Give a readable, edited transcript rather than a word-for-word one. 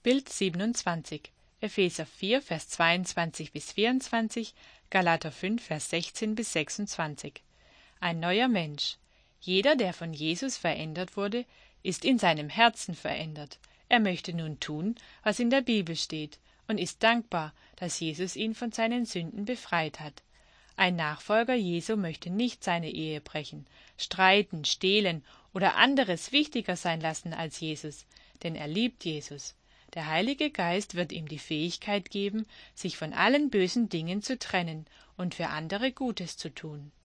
Bild 27, Epheser 4, Vers 22 bis 24, Galater 5, Vers 16 bis 26. Ein neuer Mensch. Jeder, der von Jesus verändert wurde, ist in seinem Herzen verändert. Er möchte nun tun, was in der Bibel steht, und ist dankbar, dass Jesus ihn von seinen Sünden befreit hat. Ein Nachfolger Jesu möchte nicht seine Ehe brechen, streiten, stehlen oder anderes wichtiger sein lassen als Jesus, denn er liebt Jesus. Der Heilige Geist wird ihm die Fähigkeit geben, sich von allen bösen Dingen zu trennen und für andere Gutes zu tun.